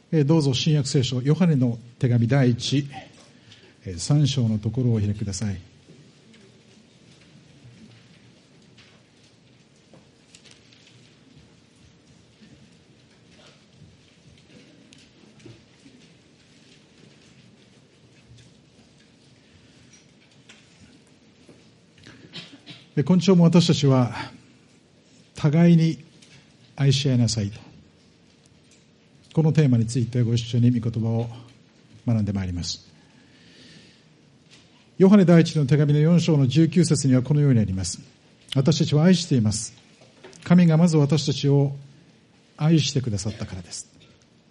どうぞ新約聖書ヨハネの手紙第3章のところをお開きください。今朝も私たちは互いに愛し合いなさいと、このテーマについてご一緒に御言葉を学んでまいります。ヨハネ第一の手紙の4章の19節にはこのようにあります。私たちは愛しています。神がまず私たちを愛してくださったからです。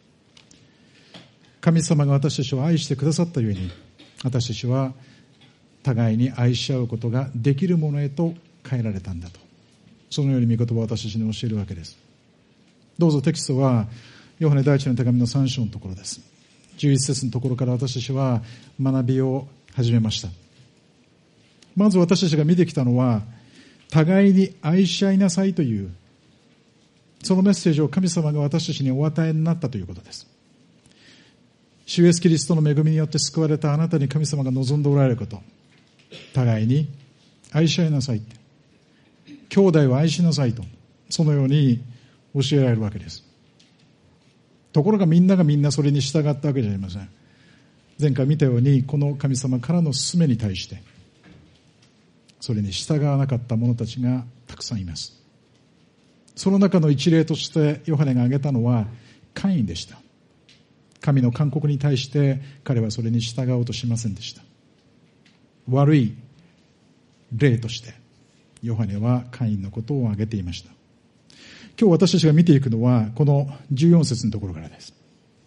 神様が私たちを愛してくださったゆえに、私たちは互いに愛し合うことができるものへと変えられたんだと、そのように御言葉を私たちに教えるわけです。どうぞテキストはヨハネ第一の手紙の3章のところです。11節のところから私たちは学びを始めました。まず私たちが見てきたのは、互いに愛し合いなさいというそのメッセージを神様が私たちにお与えになったということです。主イエスキリストの恵みによって救われたあなたに神様が望んでおられること、互いに愛し合いなさいって、兄弟を愛しなさいと、そのように教えられるわけです。ところがみんながみんなそれに従ったわけじゃありません。前回見たように、この神様からの勧めに対してそれに従わなかった者たちがたくさんいます。その中の一例としてヨハネが挙げたのはカインでした。神の勧告に対して彼はそれに従おうとしませんでした。悪い例としてヨハネはカインのことを挙げていました。今日私たちが見ていくのはこの14節のところからです。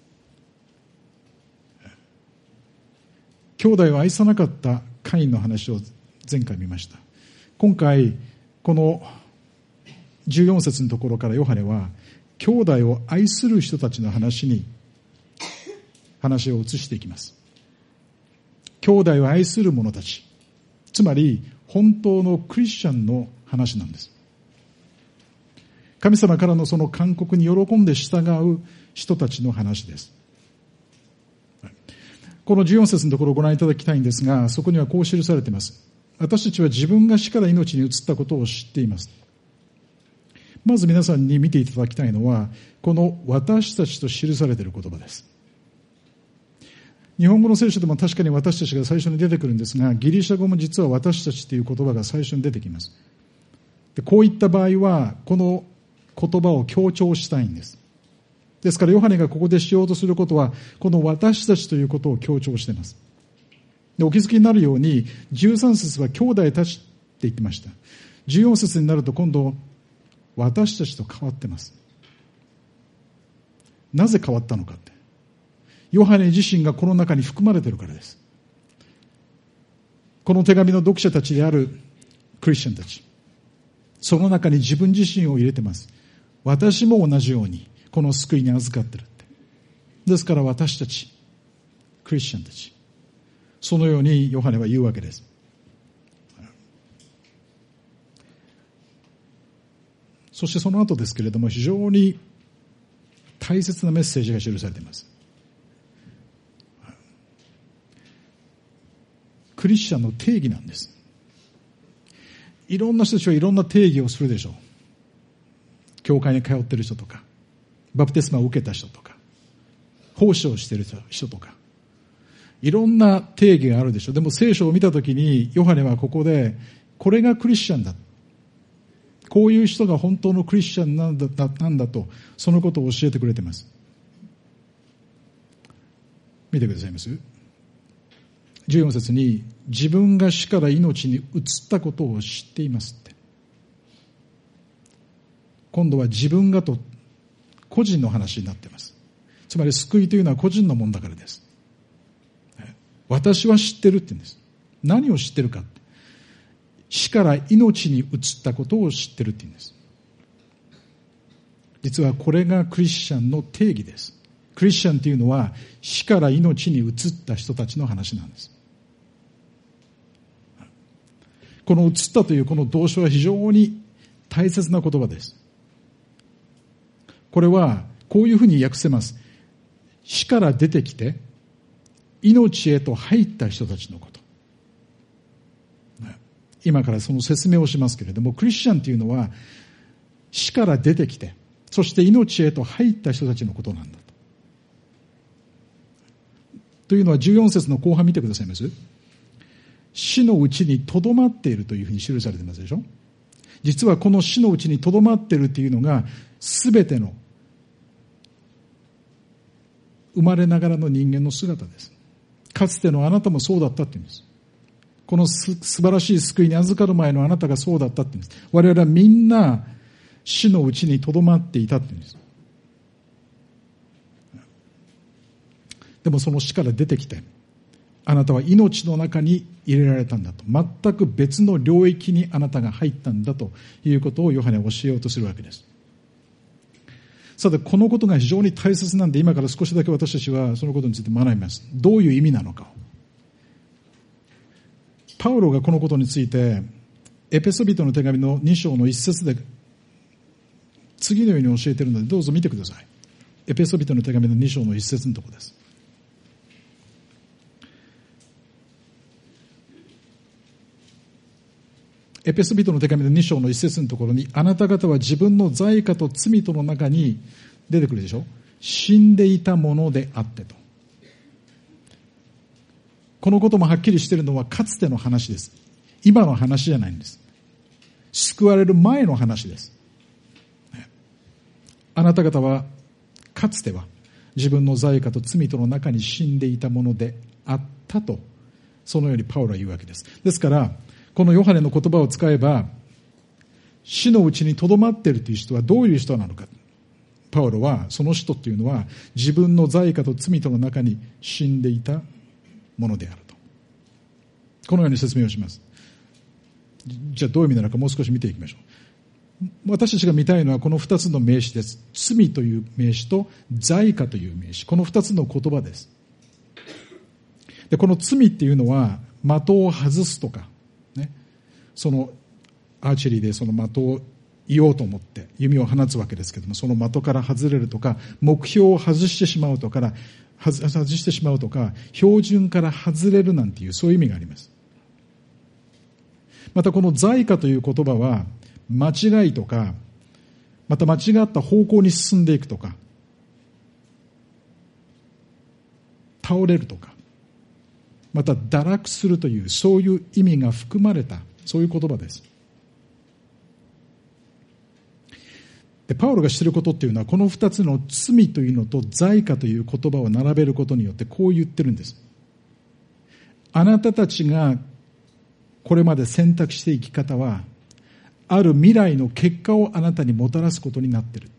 兄弟を愛さなかったカインの話を前回見ました。今回この14節のところからヨハネは兄弟を愛する人たちの話を移していきます。兄弟を愛する者たち、つまり本当のクリスチャンの話なんです。神様からのその勧告に喜んで従う人たちの話です。この14節のところをご覧いただきたいんですが、そこにはこう記されています。私たちは自分が死から命に移ったことを知っています。まず皆さんに見ていただきたいのは、この私たちと記されている言葉です。日本語の聖書でも確かに私たちが最初に出てくるんですが、ギリシャ語も実は私たちという言葉が最初に出てきます。でこういった場合はこの言葉を強調したいんです。ですからヨハネがここでしようとすることは、この私たちということを強調しています。でお気づきになるように13節は兄弟たちって言ってました。14節になると今度私たちと変わってます。なぜ変わったのかって、ヨハネ自身がこの中に含まれているからです。この手紙の読者たちであるクリスチャンたち、その中に自分自身を入れてます。私も同じようにこの救いに預かってるって。ですから私たちクリスチャンたち、そのようにヨハネは言うわけです。そしてその後ですけれども、非常に大切なメッセージが記されています。クリスチャンの定義なんです。いろんな人たちはいろんな定義をするでしょう。教会に通っている人とか、バプテスマを受けた人とか、奉仕をしている人とか、いろんな定義があるでしょう。でも聖書を見たときにヨハネはここで、これがクリスチャンだ、こういう人が本当のクリスチャンなんだと、そのことを教えてくれています。見てくださいます。14節に、自分が死から命に移ったことを知っていますって。今度は自分がと個人の話になっています。つまり救いというのは個人のものだからです。私は知ってるって言うんです。何を知ってるか。死から命に移ったことを知ってるって言うんです。実はこれがクリスチャンの定義です。クリスチャンというのは死から命に移った人たちの話なんです。この移ったというこの動詞は非常に大切な言葉です。これはこういうふうに訳せます。 死から出てきて命へと入った人たちのこと。今からその説明をしますけれども、クリスチャンというのは死から出てきて、そして命へと入った人たちのことなんだと。というのは14節の後半見てくださいます？死のうちにとどまっているというふうに記されてますでしょ。実はこの死のうちにとどまっているというのが全ての生まれながらの人間の姿です。かつてのあなたもそうだったって言うんです。この素晴らしい救いに預かる前のあなたがそうだったって言うんです。我々はみんな死のうちにとどまっていたって言うんです。でもその死から出てきて、あなたは命の中に入れられたんだと。全く別の領域にあなたが入ったんだということをヨハネは教えようとするわけです。さて、このことが非常に大切なんで、今から少しだけ私たちはそのことについて学びます。どういう意味なのかを。パウロがこのことについてエペソビトの手紙の2章の1節で次のように教えているので、どうぞ見てください。エペソビトの手紙の2章の1節のところです。エペソビトの手紙の2章の1節のところに、あなた方は自分の罪過と罪との中に出てくるでしょ。死んでいたものであってと。このこともはっきりしているのはかつての話です。今の話じゃないんです。救われる前の話です。あなた方はかつては自分の罪過と罪との中に死んでいたものであったと、そのようにパウロは言うわけです。ですからこのヨハネの言葉を使えば、死のうちにとどまっているという人はどういう人なのか。パウロはその人というのは自分の罪過と罪との中に死んでいたものであると、このように説明をします。じゃあどういう意味なのかもう少し見ていきましょう。私たちが見たいのはこの2つの名詞です。罪という名詞と罪過という名詞、この2つの言葉です。でこの罪っていうのは的を外すとか、ね、そのアーチェリーでその的を言おうと思って弓を放つわけですけども、その的から外れるとか、目標を外してしまうとか、標準から外れるなんていう、そういう意味があります。またこの罪過という言葉は間違いとか、また間違った方向に進んでいくとか、倒れるとか、また堕落するという、そういう意味が含まれた、そういう言葉です。でパウロが知ることっていうのは、この2つの罪というのと罪過という言葉を並べることによってこう言ってるんです。あなたたちがこれまで選択して生き方は、ある未来の結果をあなたにもたらすことになってるって。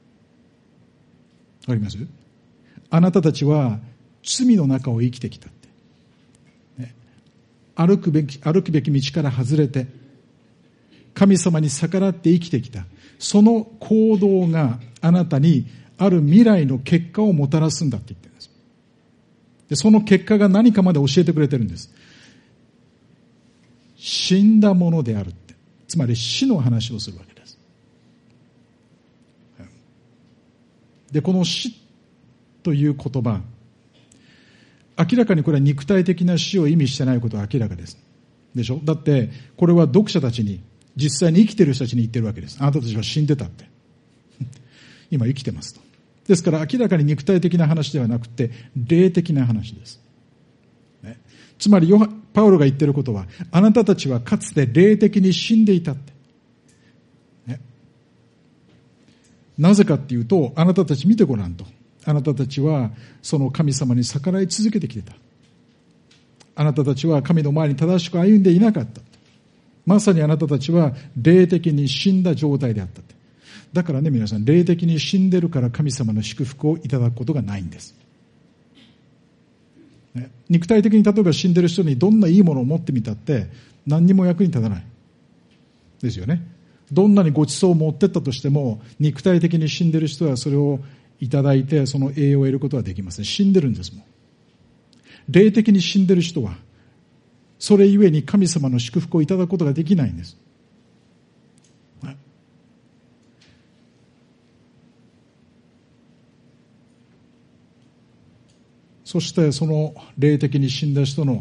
わかります？あなたたちは罪の中を生きてきたって、ね、歩くべき道から外れて神様に逆らって生きてきた、その行動があなたにある未来の結果をもたらすんだって言ってるんです。でその結果が何かまで教えてくれてるんです。死んだものであるって、つまり死の話をするわけです。でこの死という言葉、明らかにこれは肉体的な死を意味してないことは明らかですでしょ。だってこれは読者たちに、実際に生きている人たちに言ってるわけです。あなたたちは死んでたって今生きてますと。ですから明らかに肉体的な話ではなくて霊的な話です、ね、つまりパウロが言っていることは、あなたたちはかつて霊的に死んでいたって、ね、なぜかっていうと、あなたたち見てごらんと。あなたたちはその神様に逆らい続けてきてた。あなたたちは神の前に正しく歩んでいなかった。まさにあなたたちは霊的に死んだ状態であったって。だからね、皆さん、霊的に死んでるから神様の祝福をいただくことがないんです、ね、肉体的に例えば死んでる人にどんないいものを持ってみたって何にも役に立たないですよね。どんなにご馳走を持ってったとしても、肉体的に死んでる人はそれをいただいてその栄養を得ることはできません。死んでるんですもん。霊的に死んでる人はそれゆえに神様の祝福をいただくことができないんです。 そしてその霊的に死んだ人の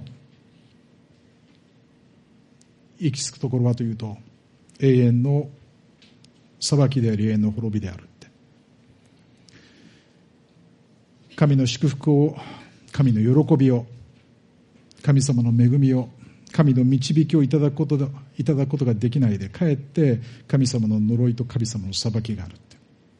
行き着くところはというと、永遠の裁きであり永遠の滅びであるって。神の祝福を、神の喜びを、神様の恵みを、神の導きをいただくことができないで、かえって神様の呪いと神様の裁きがあるって。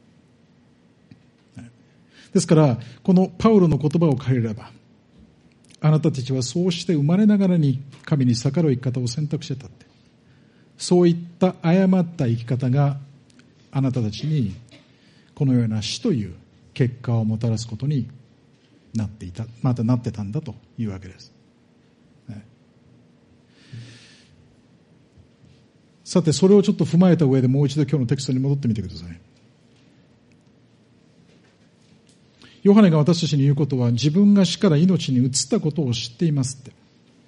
ですからこのパウロの言葉を借りれば、あなたたちはそうして生まれながらに神に逆らう生き方を選択してたって。そういった誤った生き方があなたたちにこのような死という結果をもたらすことになっていた、またなってたんだというわけです。さて、それをちょっと踏まえた上でもう一度今日のテキストに戻ってみてください。ヨハネが私たちに言うことは、自分が死から命に移ったことを知っていますって。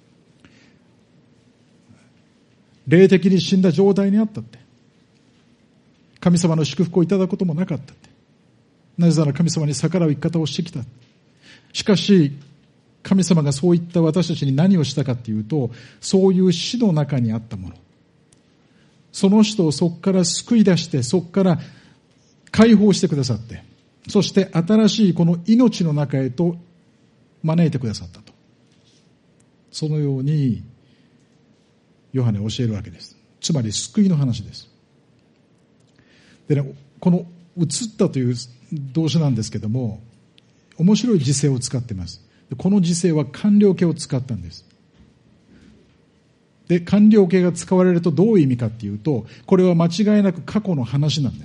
霊的に死んだ状態にあったって。神様の祝福をいただくこともなかったって。なぜなら神様に逆らう生き方をしてきた。しかし神様がそういった私たちに何をしたかというと、そういう死の中にあったもの、その人をそこから救い出して、そこから解放してくださって、そして新しいこの命の中へと招いてくださったと。そのようにヨハネは教えるわけです。つまり救いの話です。でね、この移ったという動詞なんですけども、面白い時制を使っています。この時制は完了形を使ったんです。で、完了形が使われるとどういう意味かっていうと、これは間違いなく過去の話なんです。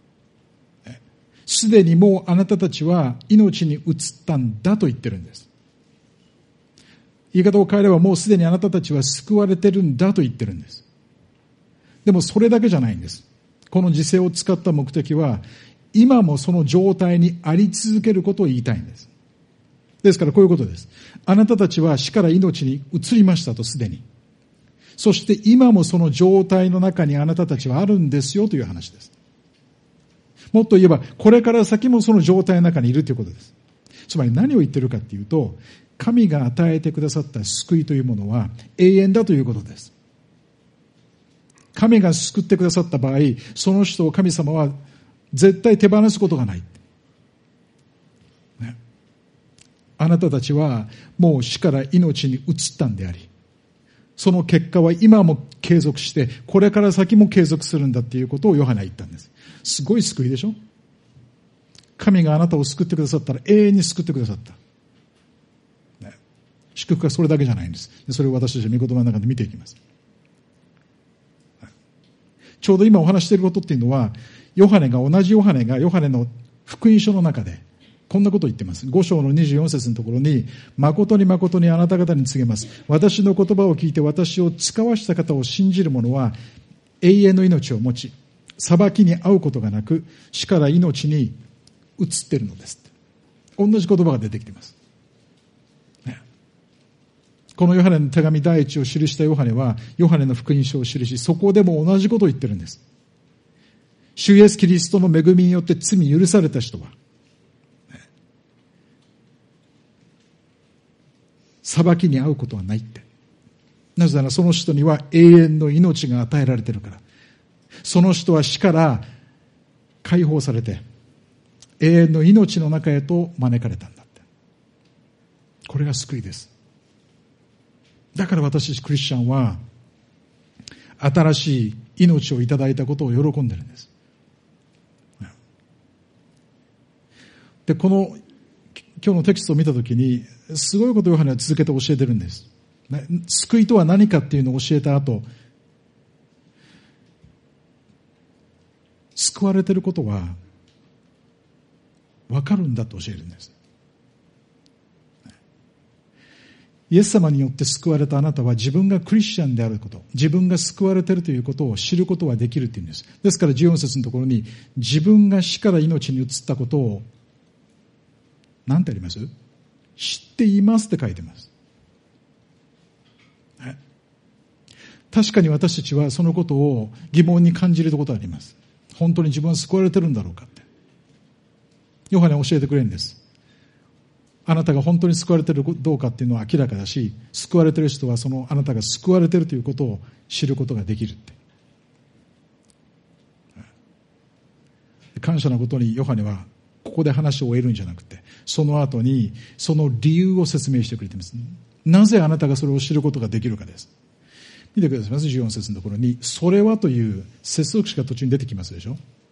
すでにもうあなたたちは命に移ったんだと言ってるんです。言い方を変えれば、もうすでにあなたたちは救われてるんだと言ってるんです。でもそれだけじゃないんです。この時制を使った目的は、今もその状態にあり続けることを言いたいんです。ですからこういうことです。あなたたちは死から命に移りましたと、すでに。そして今もその状態の中にあなたたちはあるんですよという話です。もっと言えば、これから先もその状態の中にいるということです。つまり何を言ってるかというと、神が与えてくださった救いというものは永遠だということです。神が救ってくださった場合、その人を神様は絶対手放すことがない。ね、あなたたちはもう死から命に移ったんであり、その結果は今も継続して、これから先も継続するんだということをヨハネは言ったんです。すごい救いでしょ。神があなたを救ってくださったら永遠に救ってくださった。ね、祝福はそれだけじゃないんです。それを私たちは御言葉の中で見ていきます。ちょうど今お話していることっていうのは、同じヨハネがヨハネの福音書の中でこんなことを言っています。5章の24節のところに、誠に誠にあなた方に告げます。私の言葉を聞いて私を使わした方を信じる者は永遠の命を持ち、裁きに遭うことがなく、死から命に移っているのです。同じ言葉が出てきています。ね、このヨハネの手紙第一を記したヨハネは、ヨハネの福音書を記し、そこでも同じことを言ってるんです。主イエスキリストの恵みによって罪許された人は、裁きに遭うことはないって。なぜならその人には永遠の命が与えられているから。その人は死から解放されて永遠の命の中へと招かれたんだって。これが救いです。だから私たちクリスチャンは新しい命をいただいたことを喜んでるんです。で、この今日のテキストを見たときに、すごいことをヨハネは続けて教えてるんです。救いとは何かっていうのを教えた後、救われていることは分かるんだと教えるんです。イエス様によって救われたあなたは自分がクリスチャンであること、自分が救われているということを知ることはできるっていうんです。ですから14節のところに、自分が死から命に移ったことを何てあります？知っていますって書いてます。確かに私たちはそのことを疑問に感じることがあります。本当に自分は救われてるんだろうかって。ヨハネは教えてくれるんです。 あなたが本当に救われているかどうかっていうのは明らかだし、救われている人はそのあなたが救われているということを知ることができるって。感謝なことにヨハネはここで話を終えるんじゃなくて、その後にその理由を説明してくれています。なぜあなたがそれを知ることができるかです。見てくださいます。14節のところに、それはという接続詞が途中に出てきますでしょ。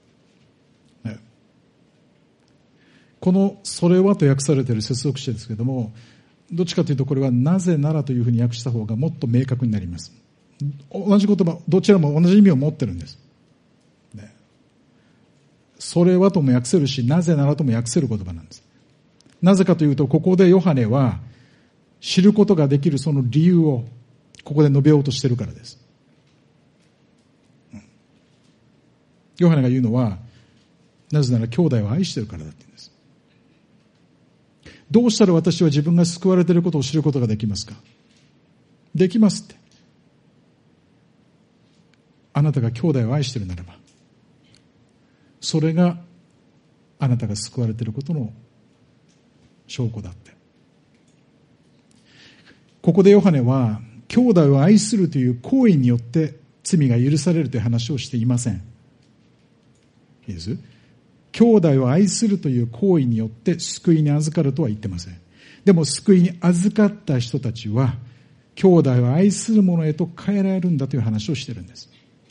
このそれはと訳されている接続詞ですけれども、どっちかというとこれはなぜならというふうに訳した方がもっと明確になります。同じ言葉、どちらも同じ意味を持ってるんです。それはとも訳せるし、なぜならとも訳せる言葉なんです。なぜかというと、ここでヨハネは知ることができるその理由をここで述べようとしているからです。ヨハネが言うのは、なぜなら兄弟を愛しているからだって言うんです。どうしたら私は自分が救われていることを知ることができますか？できますって。あなたが兄弟を愛しているならば、それがあなたが救われていることの証拠だって。ここでヨハネは兄弟を愛するという行為によって罪が許されるという話をしていません。いいです。兄弟を愛するという行為によって救いに預かるとは言ってません。でも救いに預かった人たちは兄弟を愛する者へと変えられるんだという話をしているんです。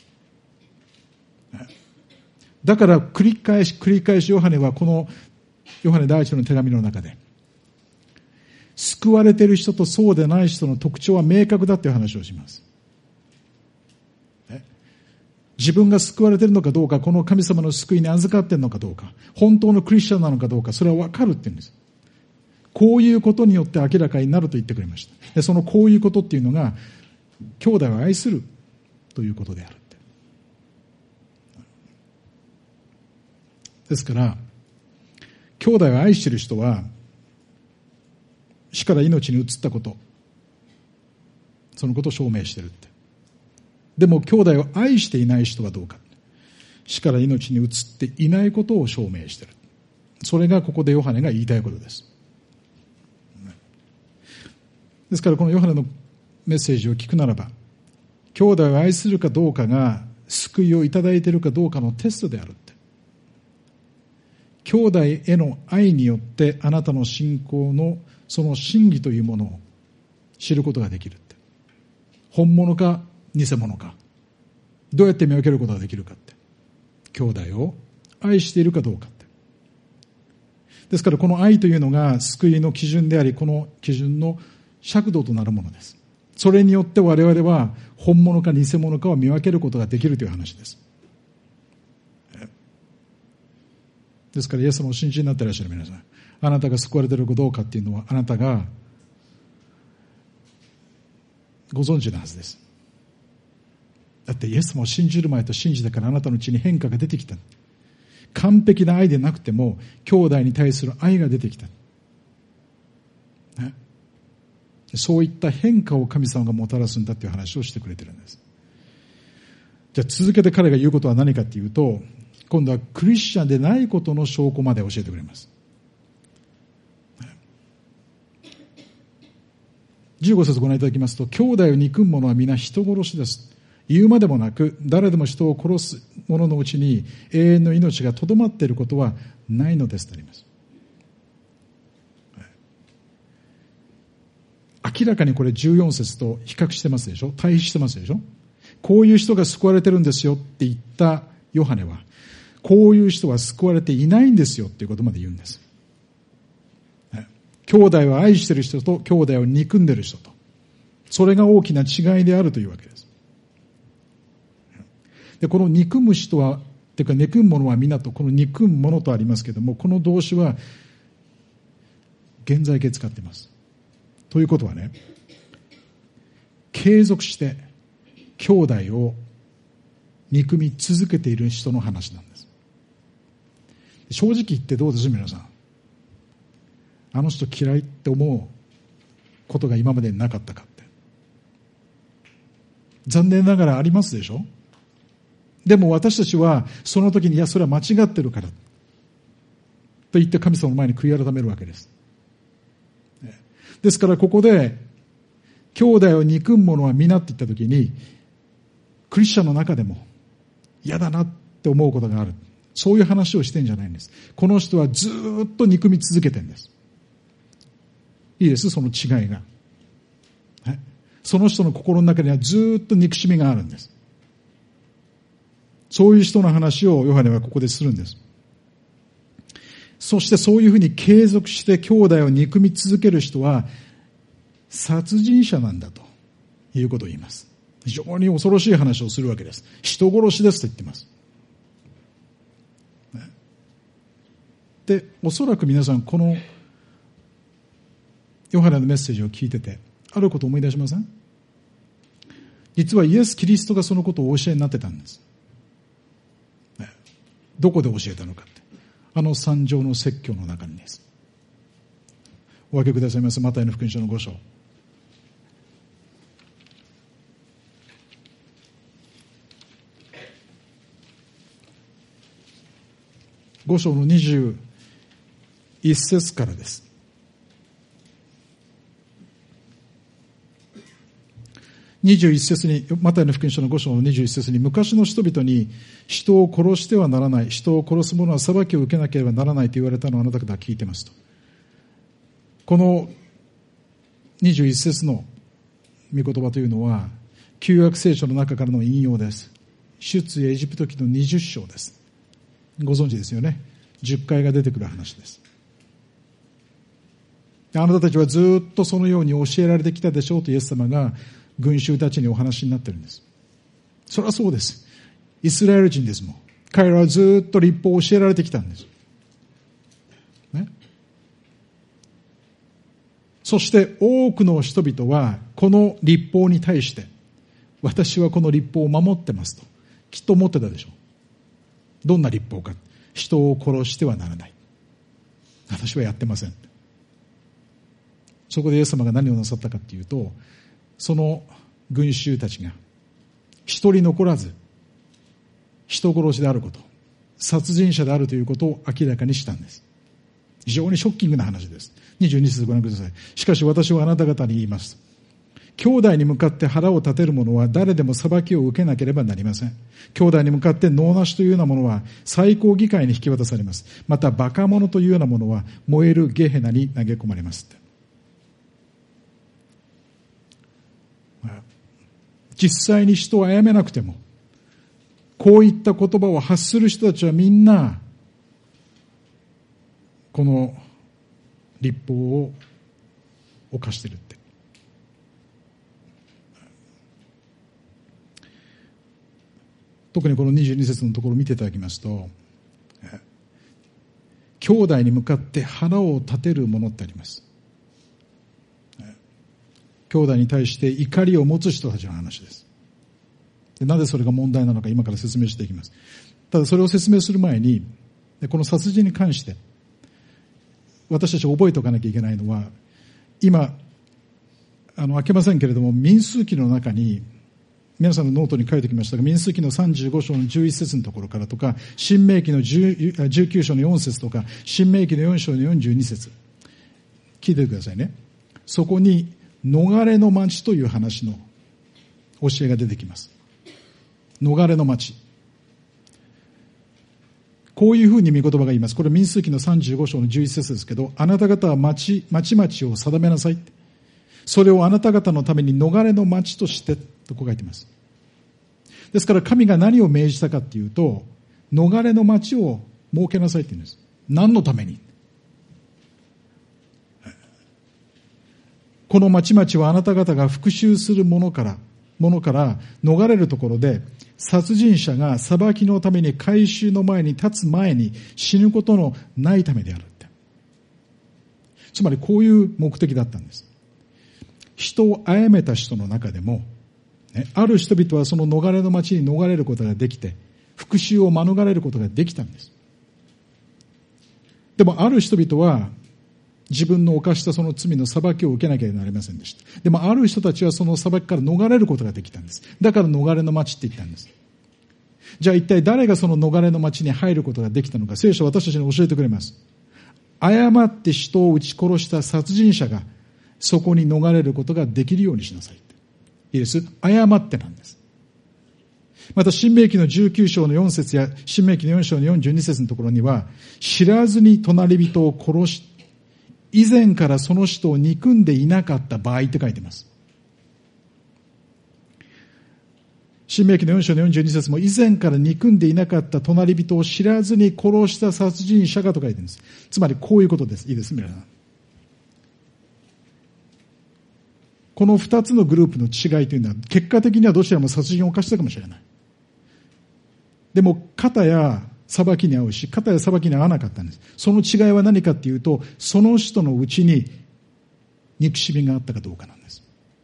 だから繰り返しヨハネはこのヨハネ第一の手紙の中で、救われている人とそうでない人の特徴は明確だという話をします。自分が救われているのかどうか、この神様の救いに預かっているのかどうか、本当のクリスチャンなのかどうか、それは分かるって言うんです。こういうことによって明らかになると言ってくれました。でそのこういうことっていうのが、兄弟を愛するということであるって。ですから、兄弟を愛している人は、死から命に移ったこと、そのことを証明しているって。でも兄弟を愛していない人はどうか。死から命に移っていないことを証明している。それがここでヨハネが言いたいことです。ですからこのヨハネのメッセージを聞くならば、兄弟を愛するかどうかが救いをいただいているかどうかのテストであるって。兄弟への愛によってあなたの信仰のその真偽というものを知ることができるって。本物か偽物か、どうやって見分けることができるかって。兄弟を愛しているかどうかって。ですからこの愛というのが救いの基準であり、この基準の尺度となるものです。それによって我々は本物か偽物かを見分けることができるという話です。ですからイエス様を信じになっていらっしゃる皆さん、あなたが救われているかどうかっていうのはあなたがご存知なはずです。だってイエス様を信じる前と信じてからあなたのうちに変化が出てきた。完璧な愛でなくても兄弟に対する愛が出てきた、ね、そういった変化を神様がもたらすんだという話をしてくれているんです。じゃあ続けて彼が言うことは何かというと、今度はクリスチャンでないことの証拠まで教えてくれます。15節ご覧いただきますと、兄弟を憎む者は皆人殺しです。言うまでもなく、誰でも人を殺す者のうちに永遠の命がとどまっていることはないのですとあります。明らかにこれ14節と比較してますでしょ、対比してますでしょ。こういう人が救われてるんですよって言ったヨハネは、こういう人は救われていないんですよっていうことまで言うんです。兄弟を愛している人と兄弟を憎んでいる人と、それが大きな違いであるというわけです。でこの憎む人はというか憎む者は皆と、この憎む者とありますけれども、この動詞は現在形使っています。ということはね、継続して兄弟を憎み続けている人の話なんです。正直言ってどうです皆さん、あの人嫌いって思うことが今までなかったかって、残念ながらありますでしょ。でも私たちはその時に、いやそれは間違ってるからと言って神様の前に悔い改めるわけです。 ですからここで兄弟を憎む者は皆って言ったときに、クリスチャンの中でも嫌だなって思うことがある、そういう話をしてんじゃないんです。この人はずっと憎み続けてるんです。いいです、その違いが。その人の心の中にはずっと憎しみがあるんです。そういう人の話をヨハネはここでするんです。そしてそういうふうに継続して兄弟を憎み続ける人は殺人者なんだということを言います。非常に恐ろしい話をするわけです。人殺しですと言っています。で、おそらく皆さんこのヨハネのメッセージを聞いててあることを思い出しません？実はイエス・キリストがそのことをお教えになってたんです。どこで教えたのかって、あの三条の説教の中にです。お分けくださいます。マタイの福音書の5章。5章の21節からです。21節に、マタイの福音書の5章の21節に、昔の人々に人を殺してはならない、人を殺す者は裁きを受けなければならないと言われたのをあなた方は聞いてますと。この21節の御言葉というのは旧約聖書の中からの引用です。出エジプト記の20章です。ご存知ですよね。10回が出てくる話です。あなたたちはずっとそのように教えられてきたでしょうとイエス様が群衆たちにお話になっているんです。それはそうです。イスラエル人ですもん。彼らはずっと律法を教えられてきたんです。ね。そして多くの人々はこの律法に対して私はこの律法を守ってますときっと思ってたでしょう。どんな律法か。人を殺してはならない。私はやってません。そこでイエス様が何をなさったかというと、その群衆たちが一人残らず人殺しであること、殺人者であるということを明らかにしたんです。非常にショッキングな話です。22節ご覧ください。しかし私はあなた方に言います。兄弟に向かって腹を立てる者は誰でも裁きを受けなければなりません。兄弟に向かって能なしというようなものは最高議会に引き渡されます。またバカ者というようなものは燃えるゲヘナに投げ込まれます。実際に人を殺めなくてもこういった言葉を発する人たちはみんなこの律法を犯しているって。特にこの22節のところを見ていただきますと、兄弟に向かって腹を立てるものってあります。兄弟に対して怒りを持つ人たちの話です。で、なぜそれが問題なのか今から説明していきます。ただそれを説明する前に、この殺人に関して私たち覚えておかなきゃいけないのは、今開けませんけれども民数記の中に皆さんのノートに書いてきましたが、民数記の35章の11節のところからとか、申命記の19章の4節とか、申命記の4章の42節、聞いてくださいね。そこに逃れの町という話の教えが出てきます。逃れの町。こういうふうに御言葉が言います。これ民数記の35章の11節ですけど、あなた方は町々を定めなさい。それをあなた方のために逃れの町としてとこう書いています。ですから神が何を命じたかというと、逃れの町を設けなさいって言うんです。何のために？この町々はあなた方が復讐するものから逃れるところで、殺人者が裁きのために回収の前に立つ前に死ぬことのないためであるって。つまりこういう目的だったんです。人を殺めた人の中でも、ある人々はその逃れの町に逃れることができて、復讐を免れることができたんです。でもある人々は自分の犯したその罪の裁きを受けなければなりませんでした。でもある人たちはその裁きから逃れることができたんです。だから逃れの町って言ったんです。じゃあ一体誰がその逃れの町に入ることができたのか、聖書は私たちに教えてくれます。誤って人を撃ち殺した殺人者がそこに逃れることができるようにしなさい。いいです。誤ってなんです。また、申命記の19章の4節や、申命記の4章の42節のところには、知らずに隣人を殺し、以前からその人を憎んでいなかった場合って書いてます。申命記の4章の42節も、以前から憎んでいなかった隣人を知らずに殺した殺人者がと書いてるんです。つまりこういうことです。いいです、皆さん。この2つのグループの違いというのは、結果的にはどちらも殺人を犯したかもしれない。でも、肩や裁きに合うし、肩や裁きに合わなかったんです。その違いは何かっていうと、その人のうちに憎しみがあったかどうかなんです。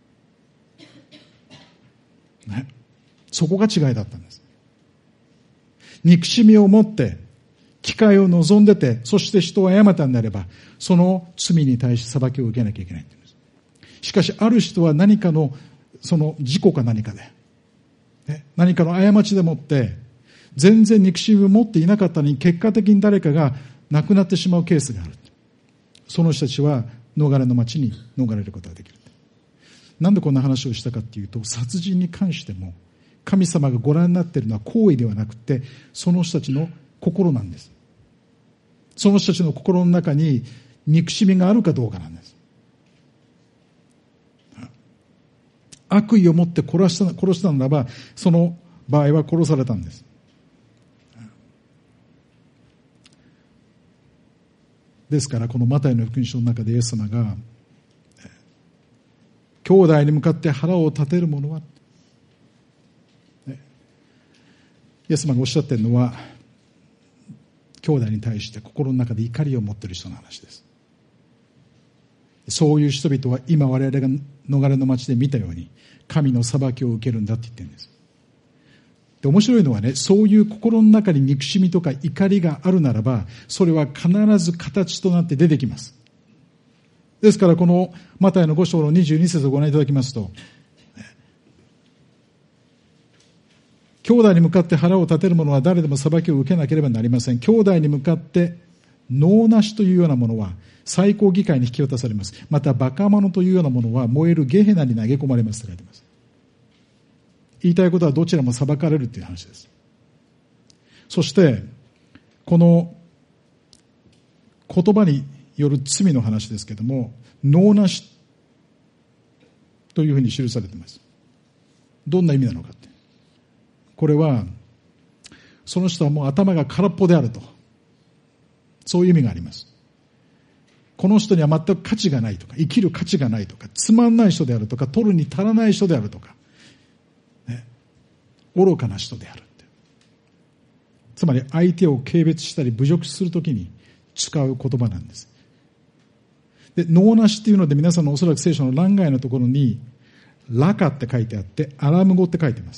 ね。そこが違いだったんです。憎しみを持って、機会を望んでて、そして人を殺めたんであれば、その罪に対して裁きを受けなきゃいけないんです。しかし、ある人は何かの、その事故か何かで、ね、何かの過ちでもって、全然憎しみを持っていなかったのに、結果的に誰かが亡くなってしまうケースがある。その人たちは逃れの町に逃れることができる。なんでこんな話をしたかっていうと、殺人に関しても神様がご覧になっているのは行為ではなくて、その人たちの心なんです。その人たちの心の中に憎しみがあるかどうかなんです。悪意を持って殺したならば、その場合は殺されたんです。ですから、このマタイの福音書の中でイエス様が、兄弟に向かって腹を立てる者は、イエス様がおっしゃっているのは、兄弟に対して心の中で怒りを持っている人の話です。そういう人々は今我々が逃れの町で見たように、神の裁きを受けるんだって言ってるんです。で、面白いのはね、そういう心の中に憎しみとか怒りがあるならば、それは必ず形となって出てきます。ですから、このマタイの5章の22節をご覧いただきますと、兄弟に向かって腹を立てる者は誰でも裁きを受けなければなりません。兄弟に向かって能なしというようなものは最高議会に引き渡されます。またバカ者というようなものは燃えるゲヘナに投げ込まれますと書いています。言いたいことはどちらも裁かれるという話です。そしてこの言葉による罪の話ですけれども、能なしというふうに記されています。どんな意味なのかって、これはその人はもう頭が空っぽであると、そういう意味があります。この人には全く価値がないとか、生きる価値がないとか、つまんない人であるとか、取るに足らない人であるとか、ね、愚かな人であるって。つまり相手を軽蔑したり侮辱するときに使う言葉なんです。で、能なしっていうので、皆さんのおそらく聖書の欄外のところにラカって書いてあって、アラム語って書いてます。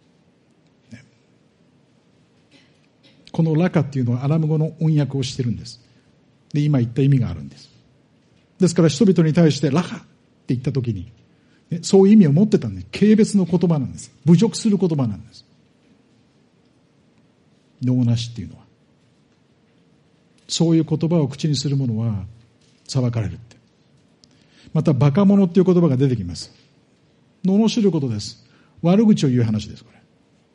このラカっていうのはアラム語の音訳をしてるんです。で、今言った意味があるんです。ですから人々に対してラカって言ったときに、ね、そういう意味を持ってたんです。軽蔑の言葉なんです。侮辱する言葉なんです。能なしっていうのは。そういう言葉を口にする者は裁かれるって。また、バカ者っていう言葉が出てきます。罵ることです。悪口を言う話です、これ。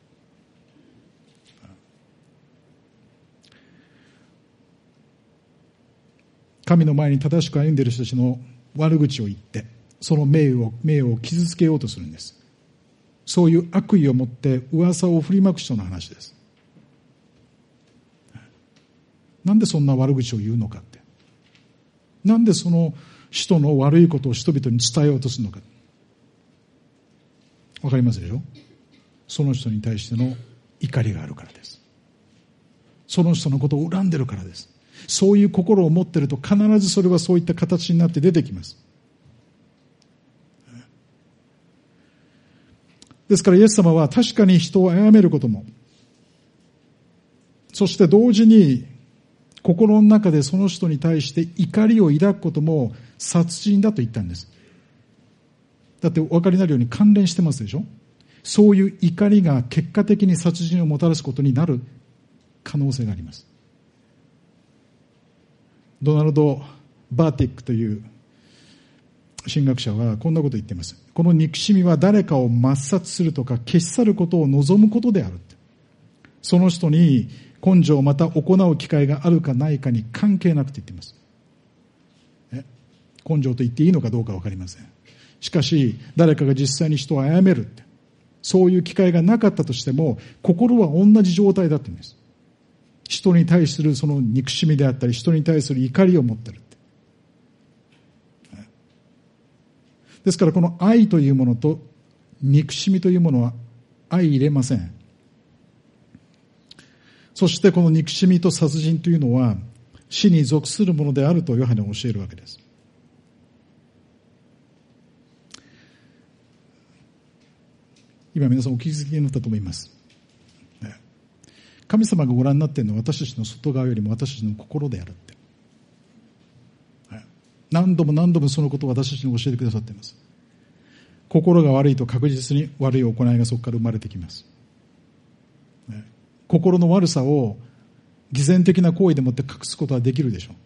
神の前に正しく歩んでいる人たちの悪口を言って、その名誉を傷つけようとするんです。そういう悪意を持って噂を振りまく人の話です。なんでそんな悪口を言うのかって。なんでその人の悪いことを人々に伝えようとするのか。わかりますでしょ？その人に対しての怒りがあるからです。その人のことを恨んでるからです。そういう心を持っていると必ずそれはそういった形になって出てきます。ですからイエス様は確かに人を殺めることも、そして同時に心の中でその人に対して怒りを抱くことも殺人だと言ったんです。だってお分かりになるように関連してますでしょ。そういう怒りが結果的に殺人をもたらすことになる可能性があります。ドナルド・バーティックという神学者はこんなことを言っています。この憎しみは誰かを抹殺するとか消し去ることを望むことである。その人に根性をまた行う機会があるかないかに関係なくて言っています。根性と言っていいのかどうか分かりません。しかし誰かが実際に人を殺めるって、そういう機会がなかったとしても心は同じ状態だって言うんです。人に対するその憎しみであったり、人に対する怒りを持っているって。ですからこの愛というものと憎しみというものは相入れません。そしてこの憎しみと殺人というのは死に属するものであるとヨハネは教えるわけです。今皆さんお気づきになったと思います。神様がご覧になっているのは私たちの外側よりも私たちの心であるって。何度も何度もそのことを私たちに教えてくださっています。心が悪いと確実に悪い行いがそこから生まれてきます。心の悪さを偽善的な行為でもって隠すことはできるでしょ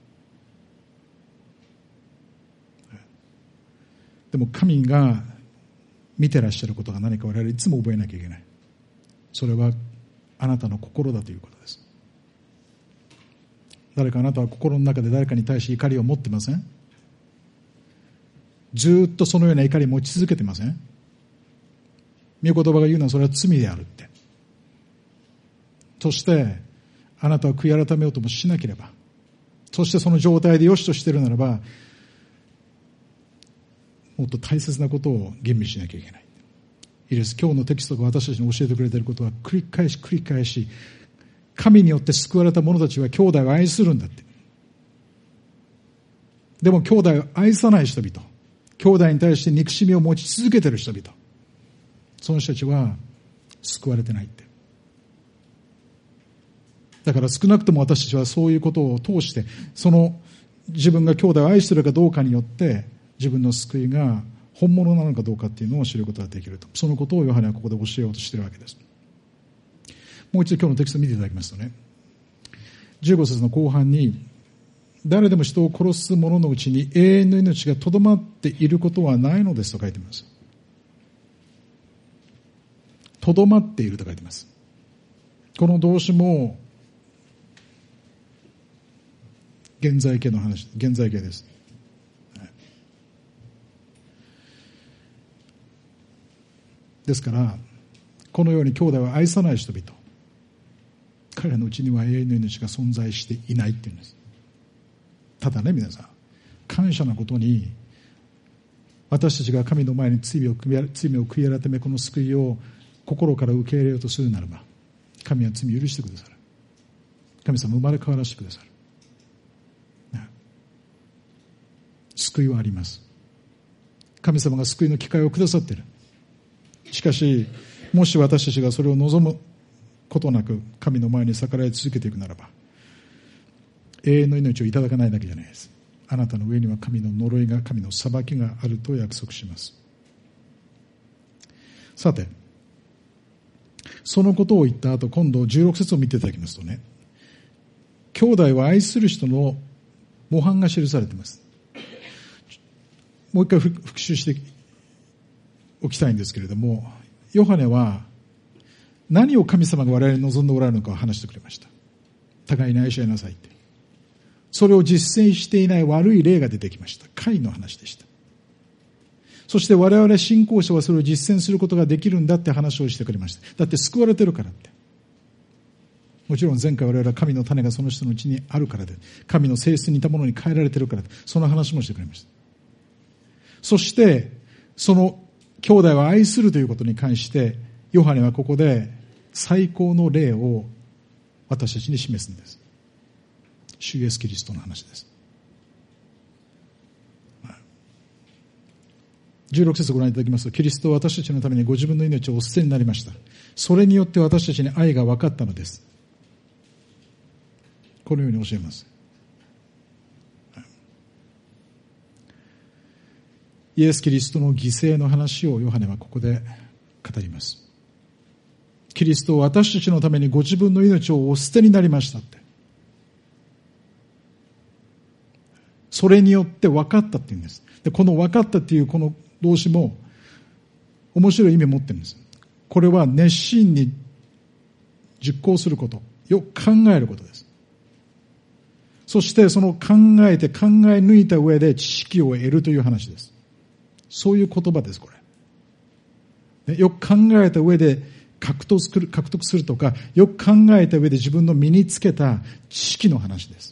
う。でも神が見てらっしゃることが何か我々いつも覚えなきゃいけない。それはあなたの心だということです。誰かあなたは心の中で誰かに対して怒りを持ってません？ずっとそのような怒りを持ち続けてません？御言葉が言うのはそれは罪であるって。そしてあなたは悔い改めようともしなければ、そしてその状態で良しとしているならば、もっと大切なことを吟味しなきゃいけない。いいです。今日のテキストが私たちに教えてくれていることは繰り返し神によって救われた者たちは兄弟を愛するんだって。でも兄弟を愛さない人々、兄弟に対して憎しみを持ち続けている人々、その人たちは救われてないって。だから少なくとも私たちはそういうことを通して、その自分が兄弟を愛しているかどうかによって自分の救いが本物なのかどうかっていうのを知ることができると。そのことをヨハネはここで教えようとしているわけです。もう一度今日のテキストを見ていただきますとね、15節の後半に、誰でも人を殺す者のうちに永遠の命がとどまっていることはないのですと書いています。とどまっていると書いています。この動詞も現在形の話、現在形です。ですからこのように兄弟を愛さない人々、彼らのうちには永遠の命が存在していないっていうんです。ただね、皆さん感謝なことに、私たちが神の前に罪を悔い改め、この救いを心から受け入れようとするならば、神は罪を許してくださる。神様生まれ変わらせてくださる。救いはあります。神様が救いの機会をくださっている。しかしもし私たちがそれを望むことなく神の前に逆らい続けていくならば、永遠の命をいただかないだけじゃないです。あなたの上には神の呪いが、神の裁きがあると約束します。さて、そのことを言った後、今度16節を見ていただきますとね、兄弟を愛する人の模範が記されています。もう一回復習しておきたいんですけれども、ヨハネは何を神様が我々に望んでおられるのかを話してくれました。互いに愛し合いなさいって。それを実践していない悪い例が出てきました。カインの話でした。そして我々信仰者はそれを実践することができるんだって話をしてくれました。だって救われてるからって。もちろん前回我々は神の種がその人のうちにあるからで、神の性質に似たものに変えられてるからで、その話もしてくれました。そしてその兄弟を愛するということに関してヨハネはここで最高の例を私たちに示すんです。主イエスキリストの話です。16節をご覧いただきますと、キリストは私たちのためにご自分の命をお捨てになりました。それによって私たちに愛が分かったのです。このように教えます。イエス・キリストの犠牲の話をヨハネはここで語ります。キリストは私たちのためにご自分の命をお捨てになりましたって。 それによって分かったっていうんです。で、この分かったっていうこの動詞も面白い意味を持ってるんです。これは熱心に実行すること、よく考えることです。そしてその考え抜いた上で知識を得るという話です。そういう言葉です、これ。よく考えた上で獲得するとか、よく考えた上で自分の身につけた知識の話です。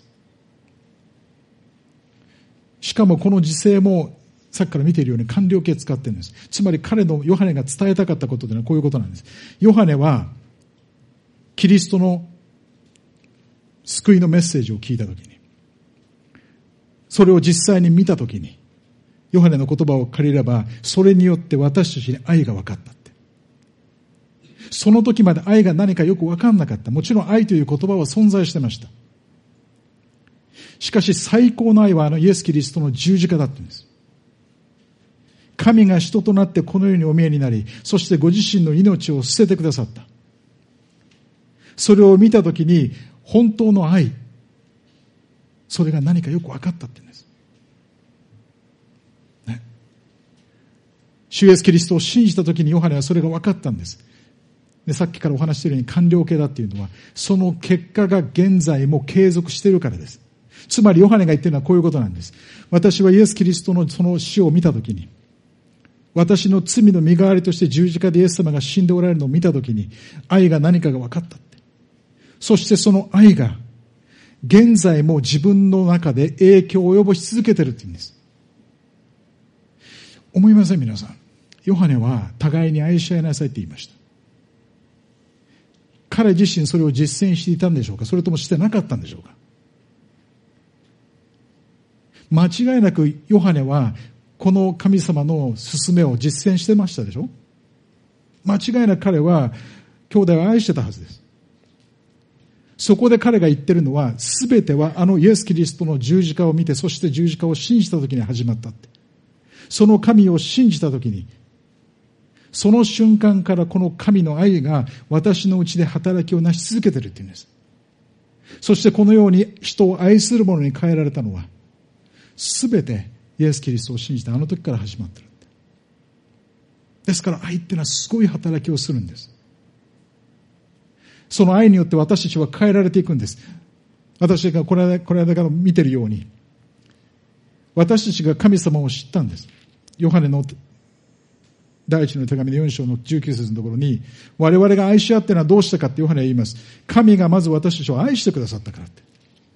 しかもこの時世もさっきから見ているように完了形使ってるんです。つまりヨハネが伝えたかったことというのはこういうことなんです。ヨハネはキリストの救いのメッセージを聞いたときに、それを実際に見たときに、ヨハネの言葉を借りれば、それによって私たちに愛が分かったって。その時まで愛が何かよく分かんなかった。もちろん愛という言葉は存在してました。しかし最高の愛はイエス・キリストの十字架だったんです。神が人となってこの世にお見えになり、そしてご自身の命を捨ててくださった。それを見たときに、本当の愛、それが何かよく分かったって言うんです。ね。主イエスキリストを信じたときにヨハネはそれが分かったんです。で、さっきからお話しているように完了形だっていうのは、その結果が現在も継続しているからです。つまりヨハネが言っているのはこういうことなんです。私はイエスキリストのその死を見たときに、私の罪の身代わりとして十字架でイエス様が死んでおられるのを見たときに、愛が何かが分かったって。そしてその愛が、現在も自分の中で影響を及ぼし続けているって言うんです。思いません皆さん。ヨハネは互いに愛し合いなさいって言いました。彼自身それを実践していたんでしょうか、それともしてなかったんでしょうか。間違いなくヨハネはこの神様の勧めを実践してましたでしょ。間違いなく彼は兄弟を愛してたはずです。そこで彼が言ってるのは、すべてはイエス・キリストの十字架を見て、そして十字架を信じたときに始まったって。その神を信じたときに、その瞬間からこの神の愛が私のうちで働きをなし続けてるって言うんです。そしてこのように人を愛する者に変えられたのは、すべてイエス・キリストを信じたあの時から始まってるって。ですから愛っていうのはすごい働きをするんです。その愛によって私たちは変えられていくんです。私がこれから見ているように、私たちが神様を知ったんです。ヨハネの第一の手紙の4章の19節のところに、我々が愛し合っているのはどうしたかってヨハネは言います。神がまず私たちを愛してくださったからって。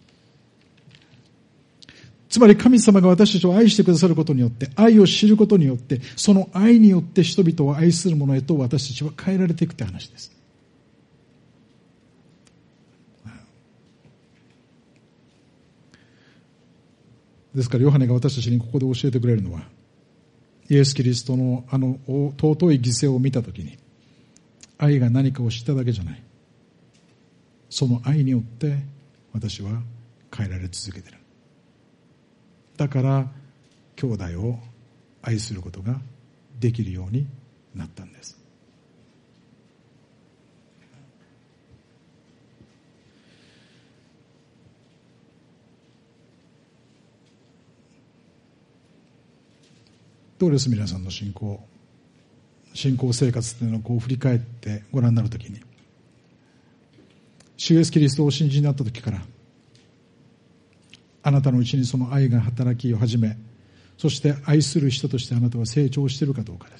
つまり神様が私たちを愛してくださることによって、愛を知ることによって、その愛によって人々を愛する者へと私たちは変えられていくって話です。ですからヨハネが私たちにここで教えてくれるのは、イエス・キリストの尊い犠牲を見たときに、愛が何かを知っただけじゃない。その愛によって私は変えられ続けている。だから兄弟を愛することができるようになったんです。どうです皆さんの信仰生活というのをこう振り返ってご覧になるときに、主イエスキリストをお信じになったときからあなたのうちにその愛が働きを始め、そして愛する人としてあなたは成長しているかどうかです。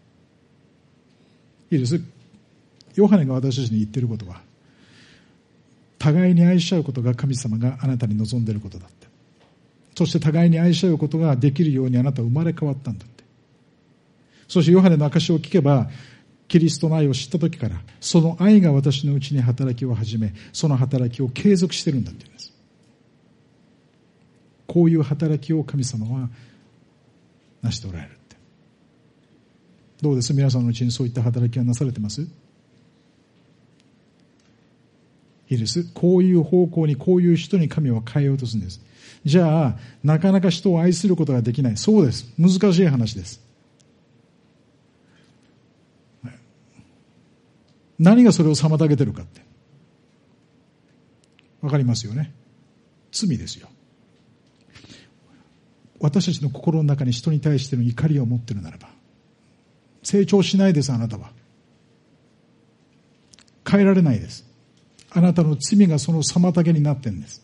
いいです。ヨハネが私たちに言っていることは、互いに愛し合うことが神様があなたに望んでいることだって。そして互いに愛し合うことができるようにあなたは生まれ変わったんだって。そしてヨハネの証を聞けば、キリストの愛を知った時から、その愛が私のうちに働きを始め、その働きを継続しているんだって言うんです。こういう働きを神様はなしておられるって。どうです皆さんのうちにそういった働きはなされてます？いいです。こういう方向に、こういう人に神は変えようとするんです。じゃあなかなか人を愛することができない。そうです。難しい話です。何がそれを妨げてるかってわかりますよね。罪ですよ。 私たちの心の中に人に対しての怒りを持っているならば、成長しないです。あなたは変えられないです。あなたの罪がその妨げになっているんです。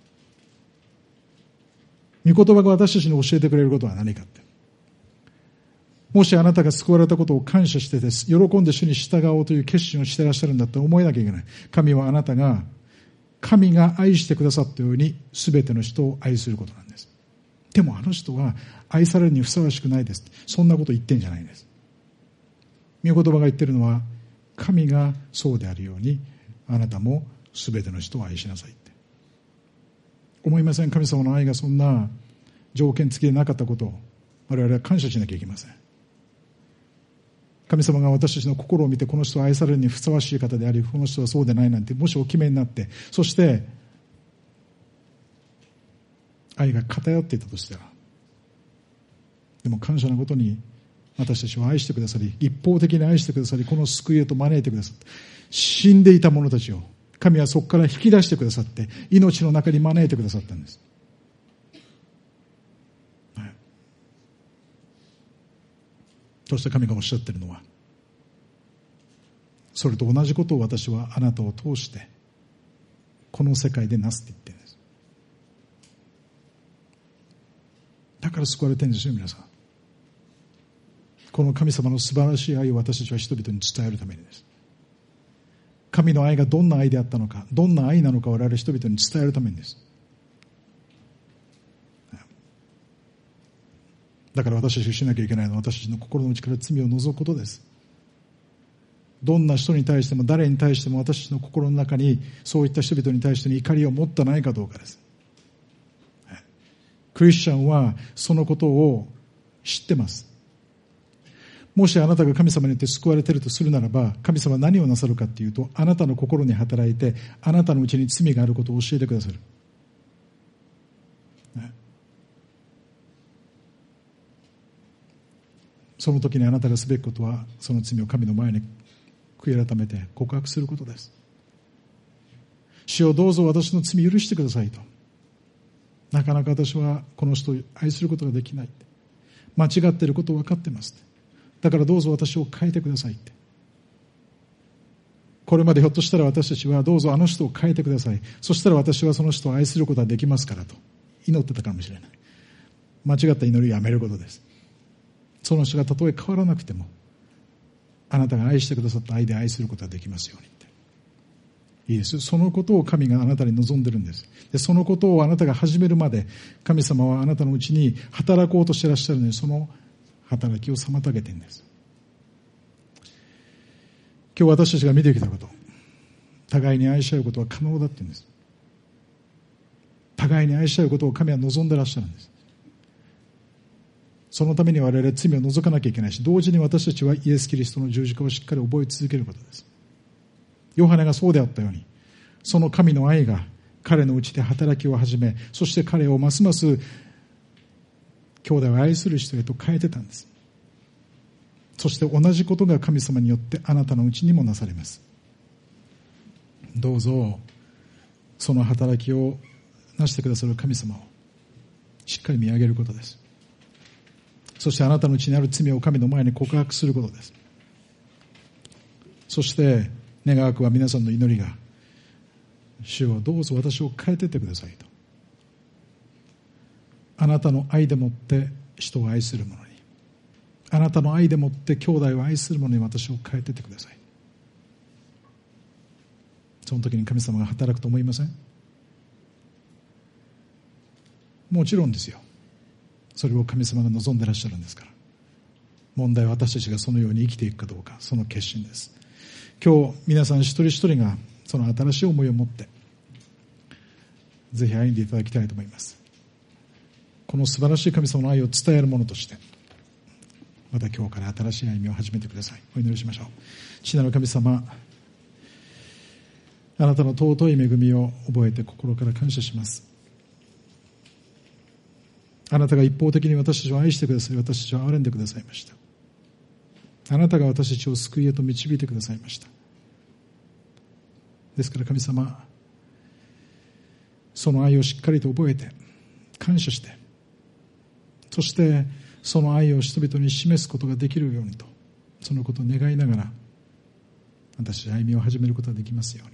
御言葉が私たちに教えてくれることは何かって、もしあなたが救われたことを感謝してです、喜んで主に従おうという決心をしていらっしゃるんだって思えなきゃいけない。神はあなたが、神が愛してくださったように全ての人を愛することなんです。でもあの人は愛されるにふさわしくないです。そんなこと言ってんじゃないんです。御言葉が言ってるのは、神がそうであるようにあなたも全ての人を愛しなさいって。思いません？神様の愛がそんな条件付きでなかったことを我々は感謝しなきゃいけません。神様が私たちの心を見て、この人は愛されるにふさわしい方であり、この人はそうでないなんてもしお決めになって、そして愛が偏っていたとしたら、でも感謝のことに私たちを愛してくださり、一方的に愛してくださり、この救いへと招いてくださった。死んでいた者たちを神はそこから引き出してくださって、命の中に招いてくださったんです。はい、そして神がおっしゃっているのは、それと同じことを私はあなたを通してこの世界でなすって言ってるんです。だから救われてるんですよ、皆さん。この神様の素晴らしい愛を私たちは人々に伝えるためにです。神の愛がどんな愛であったのか、どんな愛なのかを我々人々に伝えるためにです。だから私たちがしなきゃいけないのは、私たちの心の内から罪を除くことです。どんな人に対しても誰に対しても、私たちの心の中にそういった人々に対しての怒りを持ってないかどうかです。クリスチャンはそのことを知ってます。もしあなたが神様によって救われているとするならば、神様は何をなさるかというと、あなたの心に働いて、あなたのうちに罪があることを教えてくださる。その時にあなたがすべきことは、その罪を神の前に悔い改めて告白することです。主よ、どうぞ私の罪許してくださいと。なかなか私はこの人を愛することができない。間違っていることを分かってます。だからどうぞ私を変えてくださいって。これまでひょっとしたら私たちは、どうぞあの人を変えてください。そしたら私はその人を愛することができますからと祈ってたかもしれない。間違った祈りをやめることです。その人がたとえ変わらなくても、あなたが愛してくださった愛で愛することができますようにって。いいです。そのことを神があなたに望んでるんです。で、そのことをあなたが始めるまで、神様はあなたのうちに働こうとしていらっしゃるのに、その働きを妨げているんです。今日私たちが見てきたこと、互いに愛し合うことは可能だって言うんです。互いに愛し合うことを神は望んでいらっしゃるんです。そのために我々は罪を除かなきゃいけないし、同時に私たちはイエス・キリストの十字架をしっかり覚え続けることです。ヨハネがそうであったように、その神の愛が彼のうちで働きを始め、そして彼をますます兄弟を愛する人へと変えてたんです。そして同じことが神様によってあなたのうちにもなされます。どうぞその働きをなしてくださる神様をしっかり見上げることです。そしてあなたのうちにある罪を神の前に告白することです。そして願わくは皆さんの祈りが、主をどうぞ私を変えてってくださいと。あなたの愛でもって人を愛する者に、あなたの愛でもって兄弟を愛する者に私を変えてってください。その時に神様が働くと思いません？もちろんですよ。それを神様が望んでいらっしゃるんですから。問題は私たちがそのように生きていくかどうか、その決心です。今日皆さん一人一人がその新しい思いを持ってぜひ歩んでいただきたいと思います。この素晴らしい神様の愛を伝える者として、また今日から新しい歩みを始めてください。お祈りしましょう。父なる神様、あなたの尊い恵みを覚えて心から感謝します。あなたが一方的に私たちを愛してください、私たちを憐れんでくださいました。あなたが私たちを救いへと導いてくださいました。ですから神様、その愛をしっかりと覚えて感謝して、 そしてその愛を人々に示すことができるようにと、そのことを願いながら私は歩みを始めることができますように。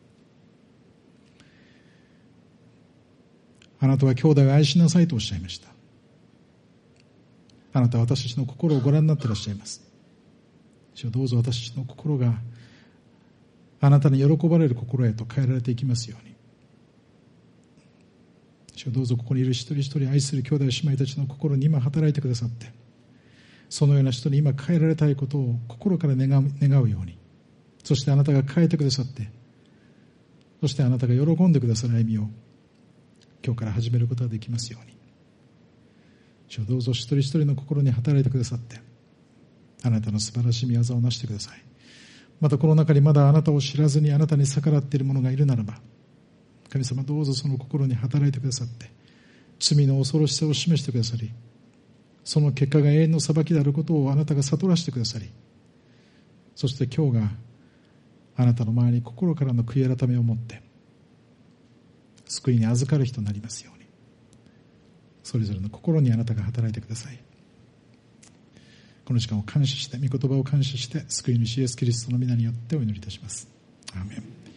あなたは兄弟を愛しなさいとおっしゃいました。あなたは私たちの心をご覧になっていらっしゃいます。主よ、どうぞ私たちの心があなたに喜ばれる心へと変えられていきますように。主よ、どうぞここにいる一人一人愛する兄弟姉妹たちの心に今働いてくださって、そのような人に今変えられたいことを心から願うように、そしてあなたが変えてくださって、そしてあなたが喜んでくださる歩みを今日から始めることができますように。主よ、どうぞ一人一人の心に働いてくださって、あなたの素晴らしい御業をなしてください。またこの中にまだあなたを知らずにあなたに逆らっている者がいるならば、神様どうぞその心に働いてくださって、罪の恐ろしさを示してくださり、その結果が永遠の裁きであることをあなたが悟らせてくださり、そして今日があなたの前に心からの悔い改めを持って救いに預かる人になりますように、それぞれの心にあなたが働いてください。この時間を感謝して、御言葉を感謝して、救い主イエスキリストの皆によってお祈りいたします。アーメン。